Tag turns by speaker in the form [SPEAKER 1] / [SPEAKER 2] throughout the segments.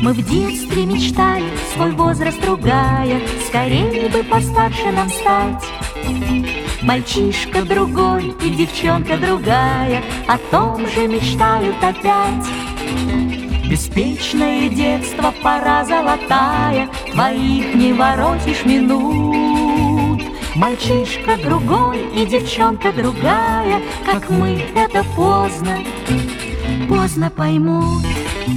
[SPEAKER 1] Мы в детстве мечтали, свой возраст ругая, скорее бы постарше нам стать. Мальчишка другой и девчонка другая о том же мечтают опять. Беспечное детство, пора золотая, твоих не воротишь минут. Мальчишка другой и девчонка другая, как мы, это поздно, поздно поймут.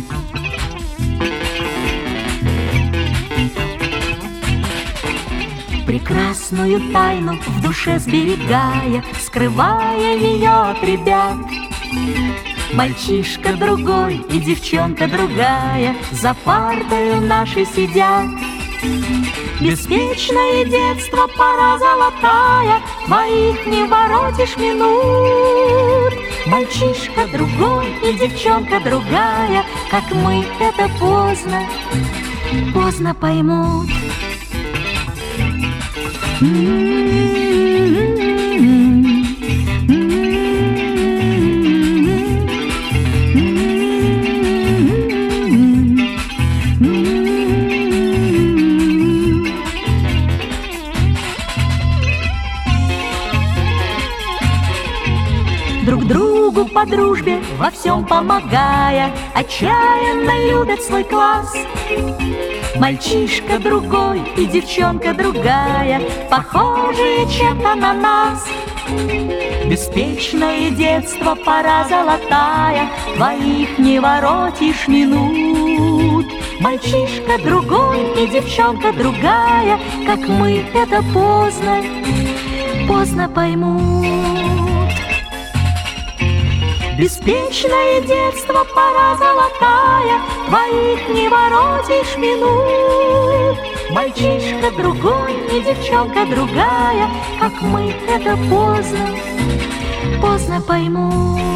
[SPEAKER 1] Прекрасную тайну в душе сберегая, скрывая ее от ребят. Мальчишка другой и девчонка другая за партою нашей сидят. Беспечное детство, пора золотая, твоих не воротишь минут. Мальчишка другой и девчонка другая, как мы, это поздно, поздно поймут. Друг другу по дружбе во всем помогая, отчаянно любят свой класс. Мальчишка другой и девчонка другая, похожие чем-то на нас. Беспечное детство, пора золотая, твоих не воротишь минут. Мальчишка другой и девчонка другая, как мы, это поздно, поздно поймут. Беспечное детство, пора золотая, твоих не воротишь минут. Мальчишка другой и девчонка другая, как мы, это поздно, поздно поймут.